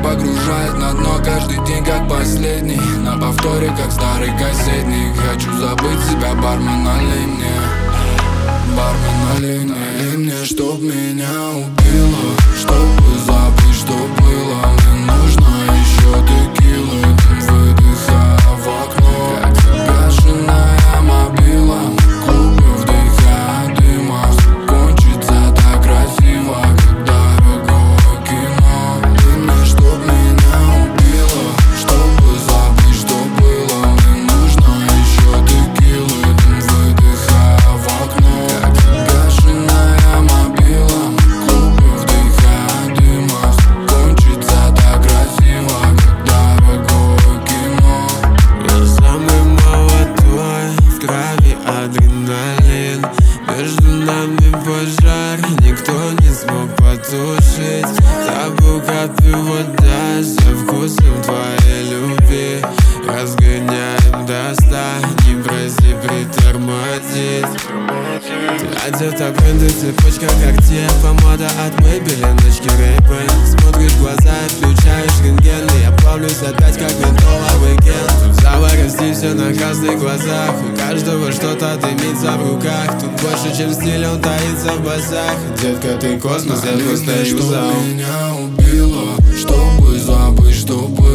погружает на дно каждый день как последний. На повторе как старый кассетник. Хочу забыть себя, бармен, налей мне. Бармен, налей мне, чтоб меня убило. Чтобы забыть, что было. Мне нужно еще текилы. Выдыхая в окно, как гашеная мобила. Клубы вдыхая дыма. Кончится так красиво, как дорогое кино. Мне, чтоб меня убило. Чтобы забыть, что было. Мне нужно еще текилы. Выдыхая в окно, как гашеная мобила. Клубы вдыхая дыма. Кончится так красиво, как дорогое кино. Я самый молодой, в крови адреналин. Между нами пожар, никто не смог потушить. Забыл, как пиво даже вкусом твоей любви. Разгоняем до 100, не проси притормозить. Ты одета бренды, цепочка когтей, помада от Maybelline, ночки Ray-Ban. Смотришь в глаза и включаешь рентген, и я плавлюсь опять как ментоловый ген. Тут в заварости все на красных глазах, у каждого что-то дымится в руках. Тут больше, чем стиль, он таится в басах. Детка, ты космос, я просто юзал. Чтоб меня убило, чтобы забыть, что было.